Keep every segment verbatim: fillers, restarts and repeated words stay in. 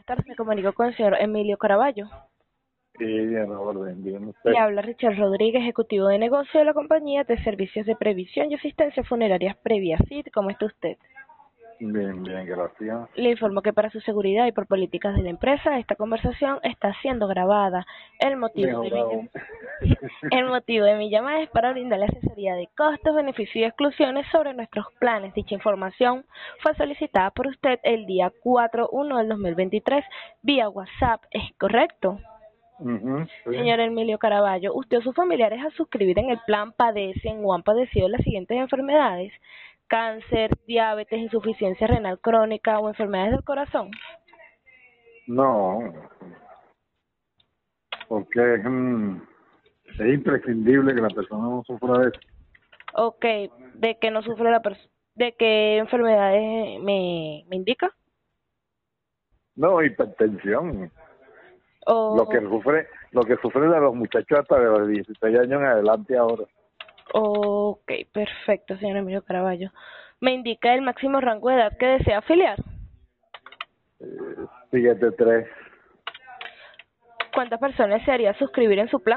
Buenas tardes, me comunico con el señor Emilio Caraballo. Sí, bien, orden, bien usted. Le habla Richard Rodríguez, ejecutivo de negocio de la compañía de servicios de previsión y asistencia funeraria Previacid. ¿Cómo está usted? Bien, bien, gracias. Le informo que para su seguridad y por políticas de la empresa, esta conversación está siendo grabada. El motivo de mi, Mejorado. el motivo de mi llamada es para brindarle asesoría de costos, beneficios y exclusiones sobre nuestros planes. Dicha información fue solicitada por usted el día cuatro uno del dos mil veintitrés vía WhatsApp. ¿Es correcto? Uh-huh, sí. Señor Emilio Caraballo, ¿usted o sus familiares al suscribir en el plan padecen o han padecido las siguientes enfermedades? Cáncer, diabetes, insuficiencia renal crónica o enfermedades del corazón. No, porque es, mm, es imprescindible que la persona no sufra de eso. Ok, ¿de qué no sufre la persona? ¿De qué enfermedades me, me indica? No, hipertensión. O, Lo que sufre, lo que sufren de los muchachos hasta de los dieciséis años en adelante ahora. ok, perfecto, señor Emilio Caraballo. ¿Me indica el máximo rango de edad que desea afiliar? Eh, siete tres. ¿Cuántas personas se haría suscribir en su plan?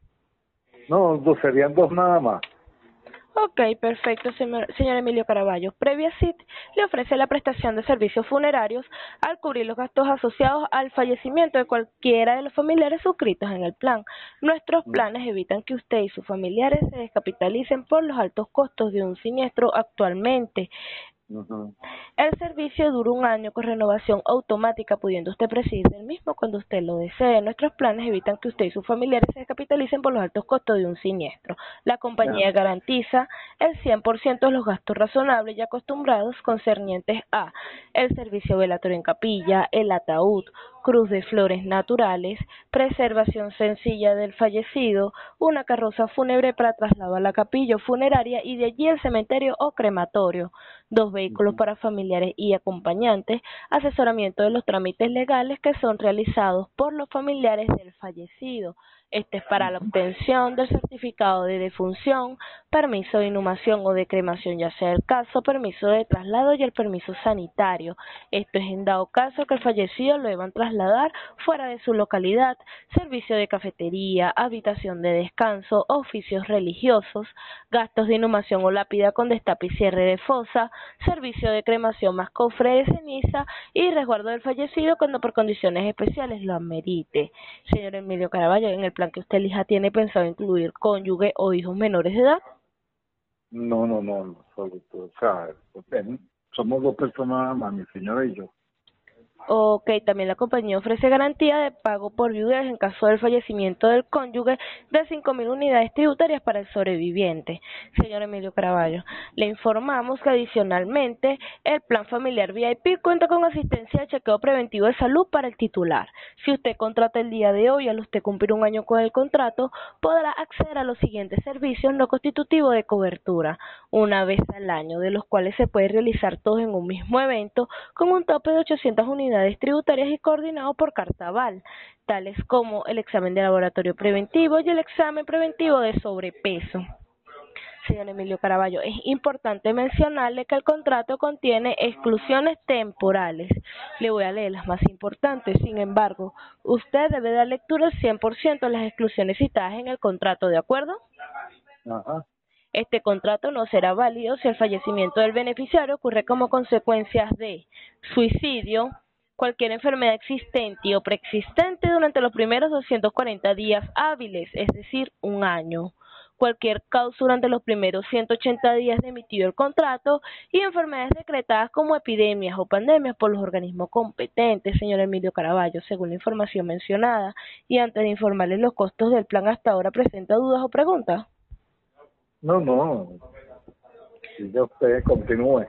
No, pues serían dos nada más. Ok, perfecto, señor, señor Emilio Caraballo. Previa C I T le ofrece la prestación de servicios funerarios al cubrir los gastos asociados al fallecimiento de cualquiera de los familiares suscritos en el plan. Nuestros planes evitan que usted y sus familiares se descapitalicen por los altos costos de un siniestro actualmente. Uh-huh. El servicio dura un año con renovación automática, pudiendo usted prescindir del mismo cuando usted lo desee. Nuestros planes evitan que usted y sus familiares se descapitalicen por los altos costos de un siniestro. La compañía Yeah. garantiza el cien por ciento de los gastos razonables y acostumbrados concernientes a el servicio velatorio en capilla, el ataúd, cruz de flores naturales, preservación sencilla del fallecido, una carroza fúnebre para traslado a la capilla funeraria y de allí al cementerio o crematorio, dos vehículos para familiares y acompañantes, asesoramiento de los trámites legales que son realizados por los familiares del fallecido. Este es para la obtención del certificado de defunción, permiso de inhumación o de cremación, ya sea el caso, permiso de traslado y el permiso sanitario. Esto es en dado caso que el fallecido lo deban trasladar fuera de su localidad, servicio de cafetería, habitación de descanso, oficios religiosos, gastos de inhumación o lápida con destape y cierre de fosa, servicio de cremación más cofre de ceniza y resguardo del fallecido cuando por condiciones especiales lo amerite. Señor Emilio Caraballo, en el plan que usted elija, ¿tiene pensado incluir cónyuge o hijos menores de edad? No, no, no, no, solo tú, o sea, ven, somos dos personas nada más, mi señora y yo. Ok, también la compañía ofrece garantía de pago por viudez en caso del fallecimiento del cónyuge de cinco mil unidades tributarias para el sobreviviente. Señor Emilio Caraballo, le informamos que adicionalmente el plan familiar V I P cuenta con asistencia de chequeo preventivo de salud para el titular. Si usted contrata el día de hoy, al usted cumplir un año con el contrato, podrá acceder a los siguientes servicios no constitutivos de cobertura, una vez al año, de los cuales se puede realizar todos en un mismo evento con un tope de ochocientas unidades tributarias y coordinado por cartaval, tales como el examen de laboratorio preventivo y el examen preventivo de sobrepeso. Señor Emilio Caraballo, es importante mencionarle que el contrato contiene exclusiones temporales. Le voy a leer las más importantes. Sin embargo, usted debe dar lectura al cien por ciento de las exclusiones citadas en el contrato, ¿de acuerdo? Ajá. Este contrato no será válido si el fallecimiento del beneficiario ocurre como consecuencia de suicidio, cualquier enfermedad existente o preexistente durante los primeros doscientos cuarenta días hábiles, es decir, un año, cualquier causa durante los primeros ciento ochenta días de emitido el contrato y enfermedades decretadas como epidemias o pandemias por los organismos competentes, señor Emilio Caraballo, según la información mencionada. Y antes de informarles los costos del plan hasta ahora, ¿presenta dudas o preguntas? No, no, si ya usted continúe.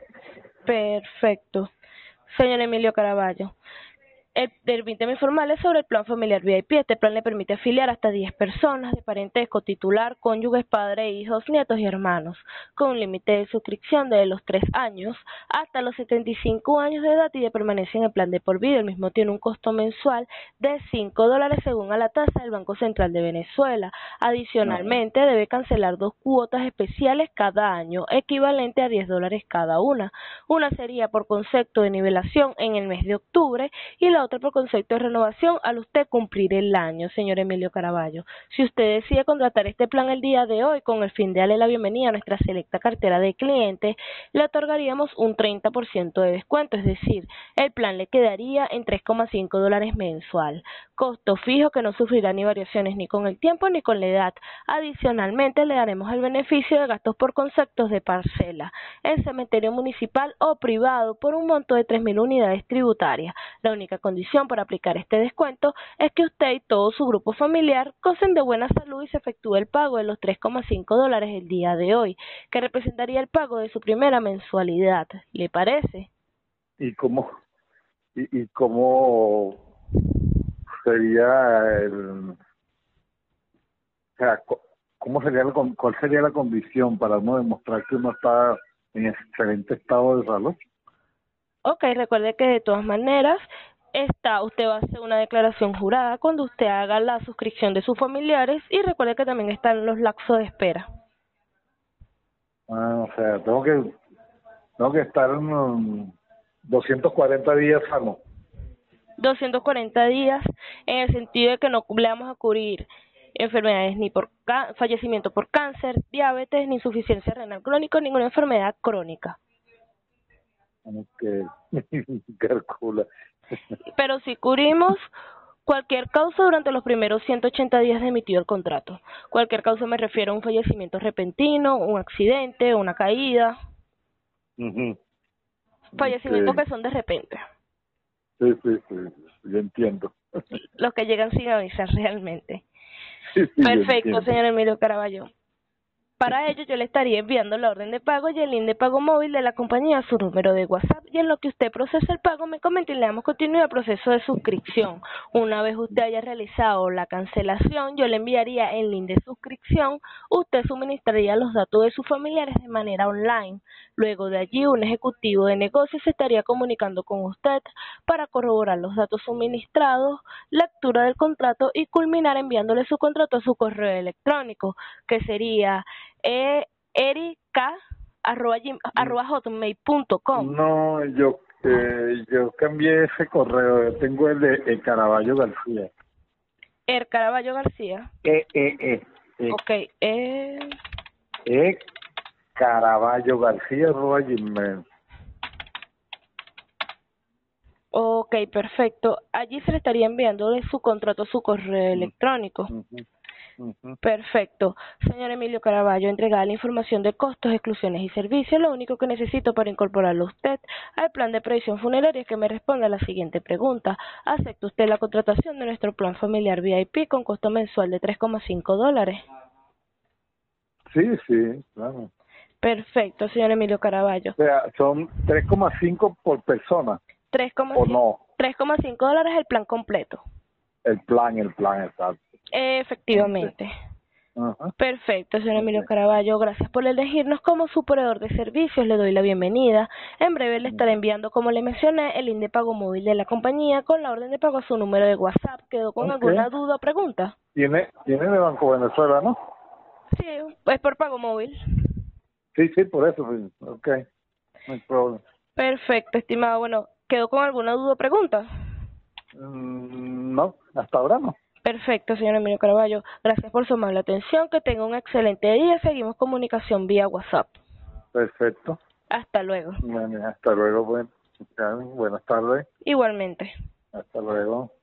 Perfecto. Señor Emilio Caraballo, el, permíteme informarle sobre el plan familiar V I P. Este plan le permite afiliar hasta diez personas de parentesco titular, cónyuges, padres, hijos, nietos y hermanos, con un límite de suscripción de los tres años hasta los setenta y cinco años de edad y de permanencia en el plan de por vida. El mismo tiene un costo mensual de cinco dólares según a la tasa del Banco Central de Venezuela. Adicionalmente, debe cancelar dos cuotas especiales cada año, equivalente a diez dólares cada una. Una sería por concepto de nivelación en el mes de octubre y la otra por concepto de renovación al usted cumplir el año, señor Emilio Caraballo. Si usted decide contratar este plan el día de hoy con el fin de darle la bienvenida a nuestra selecta cartera de clientes, le otorgaríamos un treinta por ciento de descuento, es decir, el plan le quedaría en tres coma cinco dólares mensual. Costo fijo que no sufrirá ni variaciones ni con el tiempo ni con la edad. Adicionalmente, le daremos el beneficio de gastos por conceptos de parcela en cementerio municipal o privado por un monto de tres mil unidades tributarias. La única condición para aplicar este descuento es que usted y todo su grupo familiar gocen de buena salud y se efectúe el pago de los tres coma cinco dólares el día de hoy, que representaría el pago de su primera mensualidad. ¿Le parece? ¿Y cómo, y, y cómo sería el... O sea, ¿cómo sería la, con- ¿cuál sería la condición para uno demostrar que uno está en excelente estado de salud? Ok, recuerde que de todas maneras está, usted va a hacer una declaración jurada cuando usted haga la suscripción de sus familiares y recuerde que también están los lapsos de espera. Ah, o sea, tengo que tengo que estar unos doscientos cuarenta días sano. doscientos cuarenta días en el sentido de que no le vamos a cubrir enfermedades ni por ca- fallecimiento por cáncer, diabetes, ni insuficiencia renal crónica, ninguna enfermedad crónica. Que calcula. Pero si cubrimos cualquier causa durante los primeros ciento ochenta días de emitido el contrato. Cualquier causa me refiero a un fallecimiento repentino, un accidente, una caída, Ujú. fallecimientos Que- que son de repente, sí, sí, sí, yo entiendo. los que llegan sin avisar realmente. Sí, sí, yo Perfecto, entiendo. señor Emilio Caraballo. Para ello yo le estaría enviando la orden de pago y el link de pago móvil de la compañía a su número de WhatsApp, y en lo que usted procese el pago me comenta y le damos continuidad al proceso de suscripción. Una vez usted haya realizado la cancelación, yo le enviaría el link de suscripción, usted suministraría los datos de sus familiares de manera online. Luego de allí un ejecutivo de negocios se estaría comunicando con usted para corroborar los datos suministrados, lectura del contrato y culminar enviándole su contrato a su correo electrónico, que sería eh, erica arroba, gim- arroba hotmail punto com. No, yo eh, yo cambié ese correo. Yo tengo el de el Caraballo García. Er Caraballo García. E, E, E. E, Ok, eh, e Caraballo García, arroba gmail. ok, perfecto. Allí se le estaría enviando su contrato a su correo electrónico. Ujú, ujú. Perfecto. Señor Emilio Caraballo, entregada la información de costos, exclusiones y servicios, lo único que necesito para incorporarlo usted al plan de previsión funeraria es que me responda a la siguiente pregunta. ¿Acepta usted la contratación de nuestro plan familiar V I P con costo mensual de tres coma cinco dólares? Sí, sí, claro. Perfecto, señor Emilio Caraballo. O sea, son tres coma cinco por persona, o no, tres coma cinco dólares el plan completo. el plan, el plan, exacto. Efectivamente. Ajá. Perfecto, señor Emilio Okay. Caraballo. Gracias por elegirnos como su proveedor de servicios. Le doy la bienvenida. En breve le estaré enviando, como le mencioné, el link de pago móvil de la compañía con la orden de pago a su número de WhatsApp. ¿Quedó con Okay. alguna duda o pregunta? Tiene, tiene de Banco Venezuela, ¿no? Sí, es por pago móvil. Sí, sí, por eso. Sí. Okay. No hay problema. Perfecto, estimado. Bueno, ¿quedó con alguna duda o pregunta? Mm, no, hasta ahora no. Perfecto, señor Emilio Caraballo. Gracias por su amable atención. Que tenga un excelente día. Seguimos comunicación vía WhatsApp. Perfecto. Hasta luego. Bueno, hasta luego, buen, buenas tardes. Igualmente. Hasta luego.